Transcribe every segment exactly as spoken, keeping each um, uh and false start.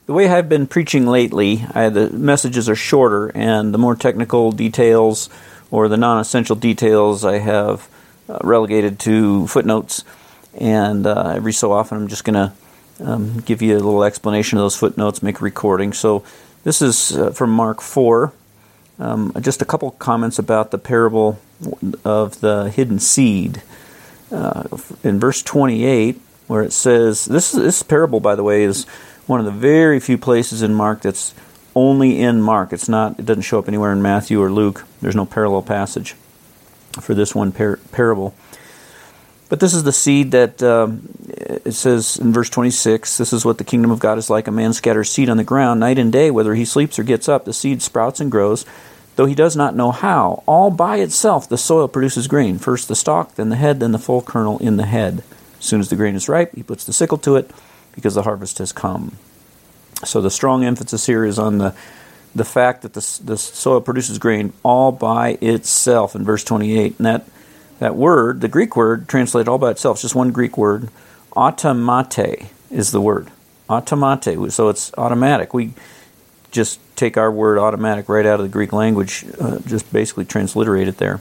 the way I've been preaching lately, I, the messages are shorter, and the more technical details or the non-essential details I have uh, relegated to footnotes. And uh, every so often I'm just going to um, give you a little explanation of those footnotes, make a recording. So this is uh, from Mark four. Um, just a couple comments about the parable of the hidden seed. Uh, in verse twenty-eight, where it says, this, this parable, by the way, is one of the very few places in Mark that's only in Mark. It's not. It doesn't show up anywhere in Matthew or Luke. There's no parallel passage for this one par- parable. But this is the seed that, um, it says in verse twenty-six, this is what the kingdom of God is like. A man scatters seed on the ground night and day. Whether he sleeps or gets up, the seed sprouts and grows, though he does not know how. All by itself the soil produces grain. First the stalk, then the head, then the full kernel in the head. As soon as the grain is ripe, he puts the sickle to it, because the harvest has come. So the strong emphasis here is on the the fact that the, the soil produces grain all by itself in verse twenty-eight. And that That word, the Greek word, translated all by itself, it's just one Greek word. Automate is the word. Automate. So it's automatic. We just take our word automatic right out of the Greek language, uh, just basically transliterate it there.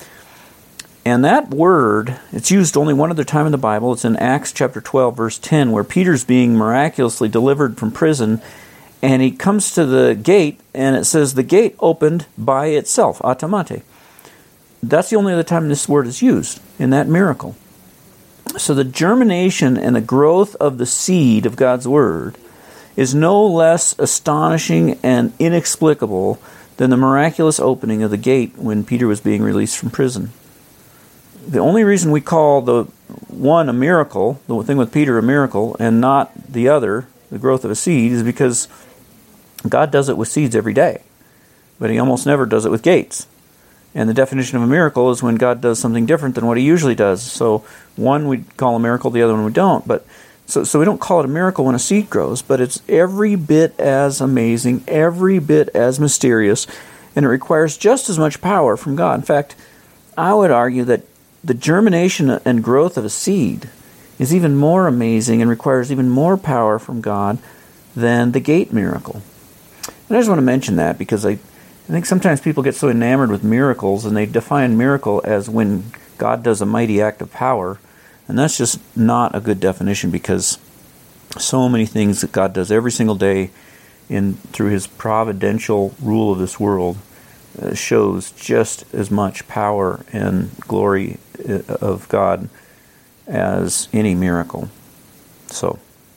And that word, it's used only one other time in the Bible. It's in Acts chapter twelve, verse ten, where Peter's being miraculously delivered from prison, and he comes to the gate, and it says the gate opened by itself, automate. That's the only other time this word is used, in that miracle. So the germination and the growth of the seed of God's Word is no less astonishing and inexplicable than the miraculous opening of the gate when Peter was being released from prison. The only reason we call the one a miracle, the thing with Peter a miracle, and not the other, the growth of a seed, is because God does it with seeds every day, but He almost never does it with gates. And the definition of a miracle is when God does something different than what He usually does. So one we call a miracle, the other one we don't. But so so we don't call it a miracle when a seed grows, but it's every bit as amazing, every bit as mysterious, and it requires just as much power from God. In fact, I would argue that the germination and growth of a seed is even more amazing and requires even more power from God than the gate miracle. And I just want to mention that because I I think sometimes people get so enamored with miracles and they define miracle as when God does a mighty act of power, and that's just not a good definition because so many things that God does every single day in through His providential rule of this world uh, shows just as much power and glory of God as any miracle. So,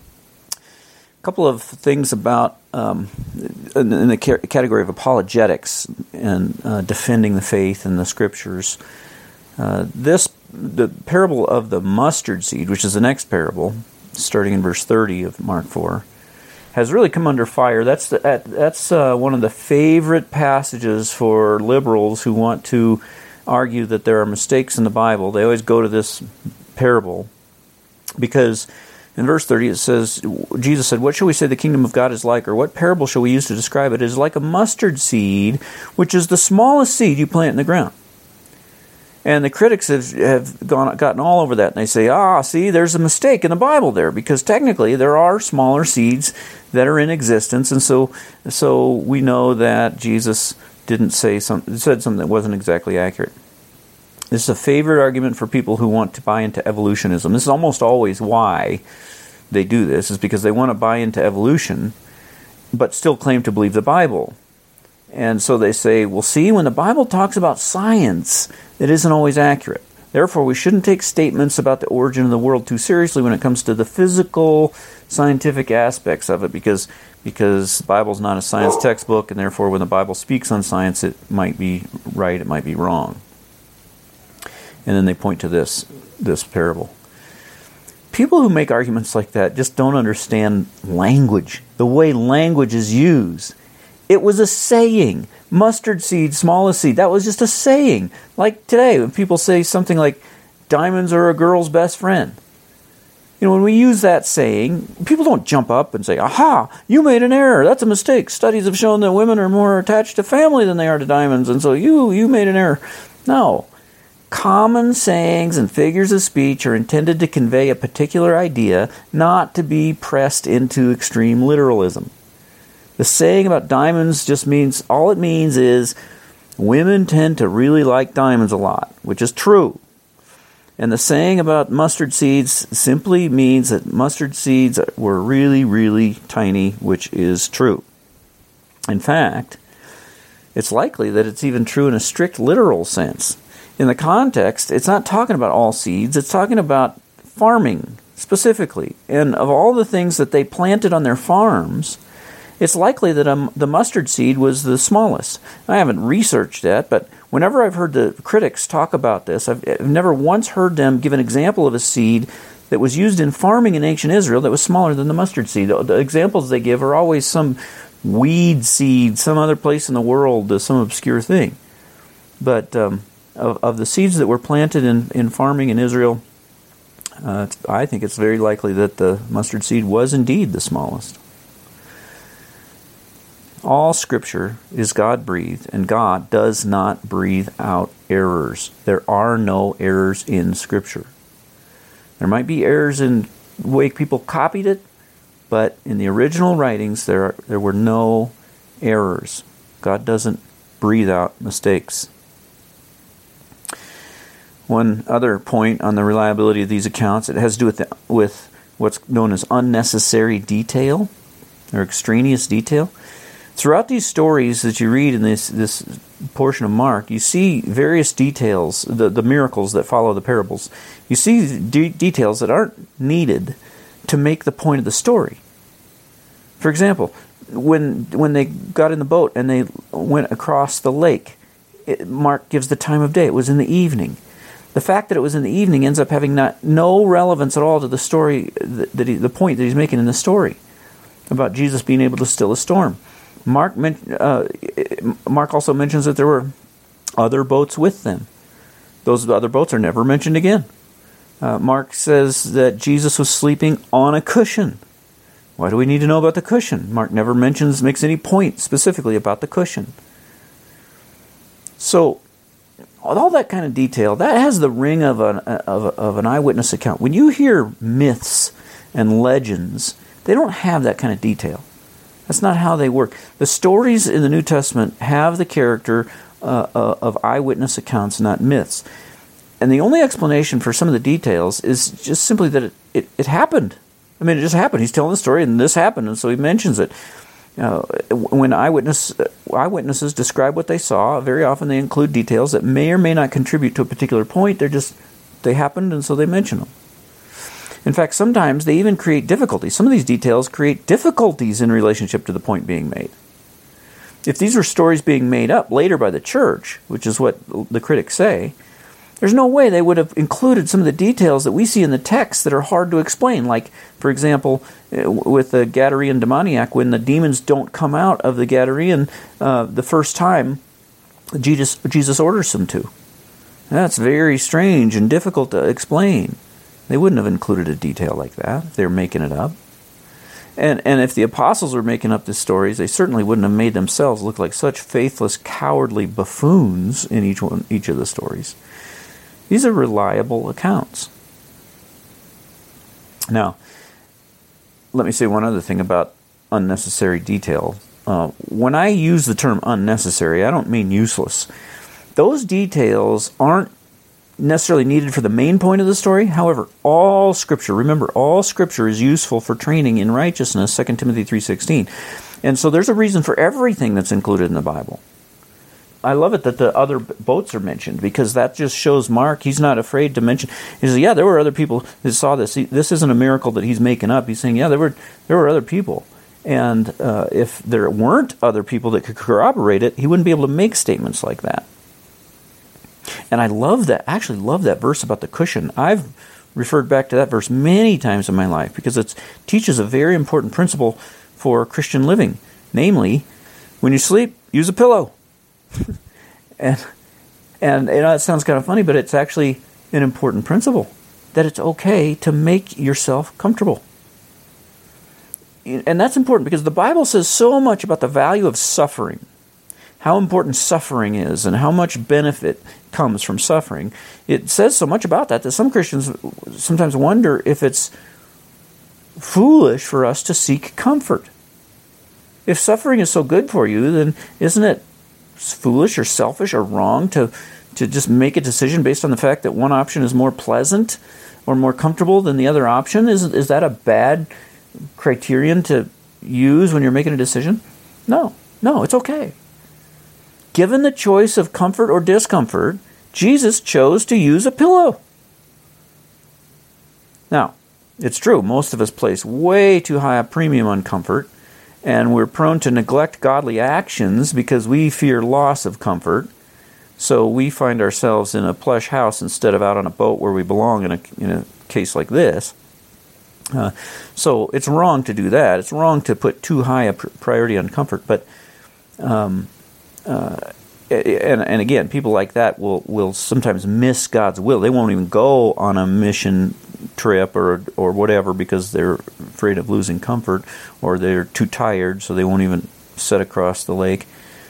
a couple of things about um, in the category of apologetics and uh, defending the faith and the Scriptures. Uh, this the parable of the mustard seed, which is the next parable, starting in verse thirty of Mark four, has really come under fire. That's the, that, that's uh, one of the favorite passages for liberals who want to argue that there are mistakes in the Bible. They always go to this parable because in verse thirty it says, Jesus said, "What shall we say the kingdom of God is like, or what parable shall we use to describe it? It is like a mustard seed, which is the smallest seed you plant in the ground." And the critics have, have gone gotten all over that, and they say, ah, see, there's a mistake in the Bible there, because technically there are smaller seeds that are in existence, and so so we know that Jesus didn't say something, said something that wasn't exactly accurate. This is a favorite argument for people who want to buy into evolutionism. This is almost always why they do this, is because they want to buy into evolution, but still claim to believe the Bible. And so they say, well, see, when the Bible talks about science, it isn't always accurate. Therefore, we shouldn't take statements about the origin of the world too seriously when it comes to the physical, scientific aspects of it, because because the Bible's not a science textbook, and therefore when the Bible speaks on science, it might be right, it might be wrong. And then they point to this, this parable. People who make arguments like that just don't understand language, the way language is used. It was a saying. Mustard seed, smallest seed. That was just a saying. Like today, when people say something like, diamonds are a girl's best friend. You know, when we use that saying, people don't jump up and say, aha, you made an error. That's a mistake. Studies have shown that women are more attached to family than they are to diamonds, and so you, you made an error. No. Common sayings and figures of speech are intended to convey a particular idea, not to be pressed into extreme literalism. The saying about diamonds just means, all it means is women tend to really like diamonds a lot, which is true. And the saying about mustard seeds simply means that mustard seeds were really, really tiny, which is true. In fact, it's likely that it's even true in a strict literal sense. In the context, it's not talking about all seeds, it's talking about farming specifically. And of all the things that they planted on their farms, it's likely that um, the mustard seed was the smallest. I haven't researched that, but whenever I've heard the critics talk about this, I've, I've never once heard them give an example of a seed that was used in farming in ancient Israel that was smaller than the mustard seed. The, the examples they give are always some weed seed, some other place in the world, uh, some obscure thing. But um, of, of the seeds that were planted in, in farming in Israel, uh, I think it's very likely that the mustard seed was indeed the smallest. All Scripture is God-breathed, and God does not breathe out errors. There are no errors in Scripture. There might be errors in the way people copied it, but in the original writings, there are, there were no errors. God doesn't breathe out mistakes. One other point on the reliability of these accounts, it has to do with, the, with what's known as unnecessary detail, or extraneous detail. Throughout these stories that you read in this this portion of Mark, you see various details, the, the miracles that follow the parables. You see de- details that aren't needed to make the point of the story. For example, when when they got in the boat and they went across the lake, it, Mark gives the time of day. It was in the evening. The fact that it was in the evening ends up having not no relevance at all to the story, that, that he, the point that he's making in the story about Jesus being able to still a storm. Mark uh, Mark also mentions that there were other boats with them. Those other boats are never mentioned again. Uh, Mark says that Jesus was sleeping on a cushion. Why do we need to know about the cushion? Mark never mentions, makes any point specifically about the cushion. So, with all that kind of detail, that has the ring of an, of, a, of an eyewitness account. When you hear myths and legends, they don't have that kind of detail. That's not how they work. The stories in the New Testament have the character uh, uh, of eyewitness accounts, not myths. And the only explanation for some of the details is just simply that it, it, it happened. I mean, it just happened. He's telling the story, and this happened, and so he mentions it. Uh, when eyewitness eyewitnesses describe what they saw, very often they include details that may or may not contribute to a particular point. They're just, they happened, and so they mention them. In fact, sometimes they even create difficulties. Some of these details create difficulties in relationship to the point being made. If these were stories being made up later by the church, which is what the critics say, there's no way they would have included some of the details that we see in the text that are hard to explain. Like, for example, with the Gadarene demoniac, when the demons don't come out of the Gadarene uh, the first time Jesus, Jesus orders them to. That's very strange and difficult to explain. They wouldn't have included a detail like that if they were making it up. And and if the apostles were making up these stories, they certainly wouldn't have made themselves look like such faithless, cowardly buffoons in each one, each of the stories. These are reliable accounts. Now, let me say one other thing about unnecessary detail. Uh, when I use the term unnecessary, I don't mean useless. Those details aren't necessarily needed for the main point of the story. However, all Scripture, remember, all Scripture is useful for training in righteousness, Second Timothy three sixteen. And so there's a reason for everything that's included in the Bible. I love it that the other boats are mentioned, because that just shows Mark, he's not afraid to mention. He says, yeah, there were other people that saw this. He, this isn't a miracle that he's making up. He's saying, yeah, there were there were other people. And uh, if there weren't other people that could corroborate it, he wouldn't be able to make statements like that. And I love that, I actually love that verse about the cushion. I've referred back to that verse many times in my life because it teaches a very important principle for Christian living. Namely, when you sleep, use a pillow. and, and you know, it sounds kind of funny, but it's actually an important principle, that it's okay to make yourself comfortable. And that's important because the Bible says so much about the value of suffering, how important suffering is, and how much benefit comes from suffering. It says so much about that that some Christians sometimes wonder if it's foolish for us to seek comfort. If suffering is so good for you, then isn't it foolish or selfish or wrong to to just make a decision based on the fact that one option is more pleasant or more comfortable than the other option? Is is that a bad criterion to use when you're making a decision? No, no, it's okay. Given the choice of comfort or discomfort, Jesus chose to use a pillow. Now, it's true, most of us place way too high a premium on comfort, and we're prone to neglect godly actions because we fear loss of comfort. So we find ourselves in a plush house instead of out on a boat where we belong in a, in a case like this. Uh, so it's wrong to do that. It's wrong to put too high a pr- priority on comfort. But um, uh, and and again, people like that will will sometimes miss God's will. They won't even go on a mission trip or or whatever because they're afraid of losing comfort, or they're too tired, so they won't even set across the lake.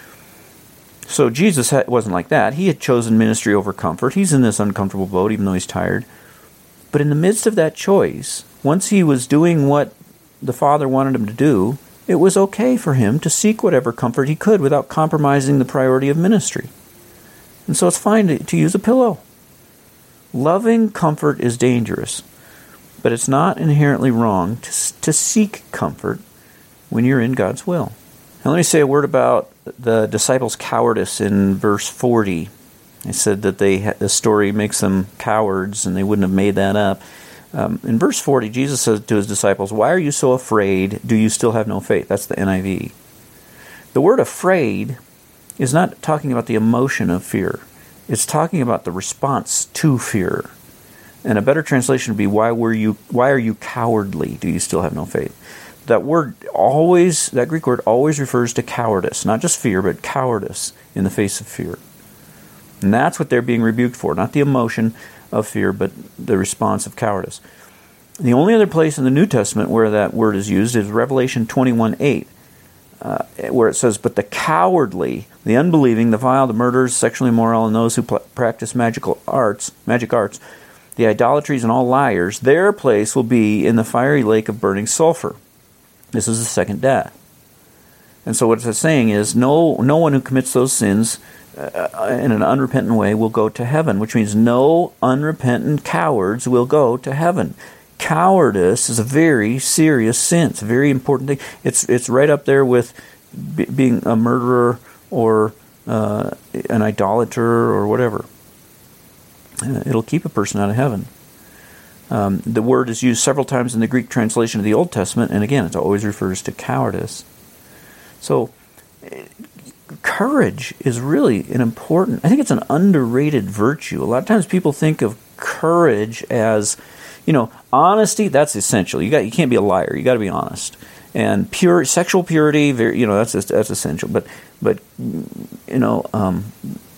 So Jesus wasn't like that. He had chosen ministry over comfort. He's in this uncomfortable boat, even though he's tired. But in the midst of that choice, once he was doing what the Father wanted him to do, it was okay for him to seek whatever comfort he could without compromising the priority of ministry. And so it's fine to, to use a pillow. Loving comfort is dangerous, but it's not inherently wrong to, to seek comfort when you're in God's will. Now let me say a word about the disciples' cowardice in verse forty. I said that they the story makes them cowards, and they wouldn't have made that up. Um, in verse forty, Jesus says to his disciples, "Why are you so afraid? Do you still have no faith?" That's the N I V. The word afraid is not talking about the emotion of fear. It's talking about the response to fear. And a better translation would be, why were you why are you cowardly? Do you still have no faith? That word always, that Greek word always refers to cowardice, not just fear, but cowardice in the face of fear. And that's what they're being rebuked for, not the emotion of fear, but the response of cowardice. The only other place in the New Testament where that word is used is Revelation twenty-one eight, uh, where it says, "But the cowardly, the unbelieving, the vile, the murderers, sexually immoral, and those who pl- practice magical arts, magic arts, the idolatries, and all liars, their place will be in the fiery lake of burning sulfur." This is the second death. And so what it's saying is, no, no one who commits those sins uh, in an unrepentant way will go to heaven, which means no unrepentant cowards will go to heaven. Cowardice is a very serious sin. It's a very important thing. It's it's right up there with b- being a murderer or uh, an idolater or whatever. Uh, it'll keep a person out of heaven. Um, the word is used several times in the Greek translation of the Old Testament, and again, it always refers to cowardice. So, courage is really an important, I think it's an underrated virtue. A lot of times people think of courage as, you know, honesty, that's essential. You got you can't be a liar. You got to be honest. And pure sexual purity, very, you know, that's that's essential. But but you know, um,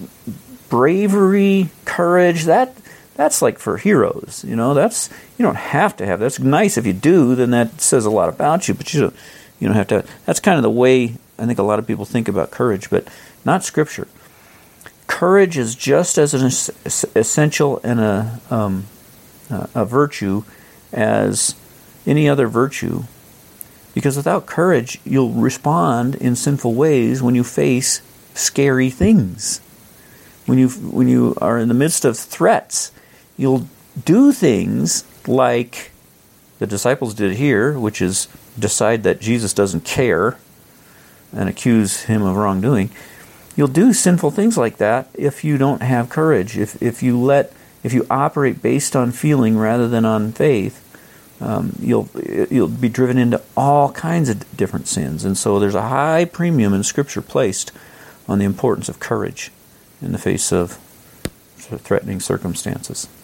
bravery, courage, that that's like for heroes. You know, that's you don't have to have. That's nice if you do. Then that says a lot about you. But you don't you don't have to. That's kind of the way I think a lot of people think about courage, but not Scripture. Courage is just as an es- essential and a um, a virtue as any other virtue, because without courage, you'll respond in sinful ways when you face scary things. When you when you are in the midst of threats, you'll do things like the disciples did here, which is decide that Jesus doesn't care and accuse him of wrongdoing. You'll do sinful things like that if you don't have courage. If if you let if you operate based on feeling rather than on faith, um, you'll you'll be driven into all kinds of different sins. And so there's a high premium in Scripture placed on the importance of courage in the face of threatening circumstances.